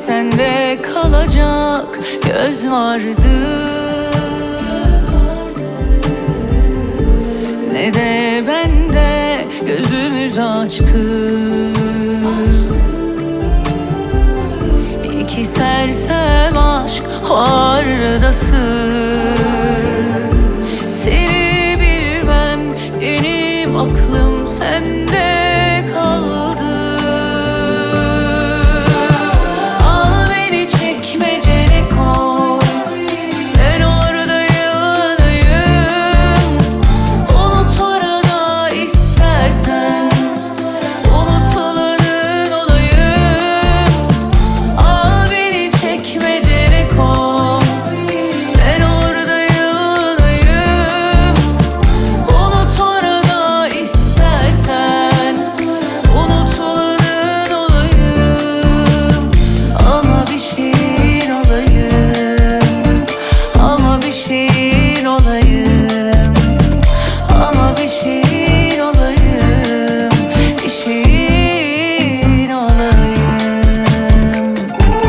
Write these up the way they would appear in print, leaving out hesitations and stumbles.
sende kalacak göz vardı, ne de bende gözümüz açtı. İki sersem aşk hardasız. Seni bilmem, benim aklım sende kaldı. Al beni çekmecene koy, ben orada yanayım. Unut orada istersen, unutulanın olayım. Al beni çekmecene koy, ben orada yanayım. Unut orada istersen, unutulanın olayım. Ama bir şeyin olayım, ama bir şeyin olayım, ama bir şeyin olayım, bir şeyin olayım.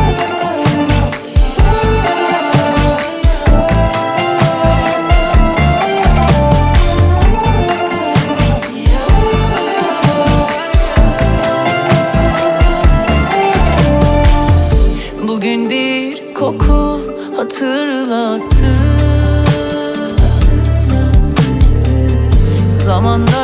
Bugün bir koku hatırlattı. Zamanda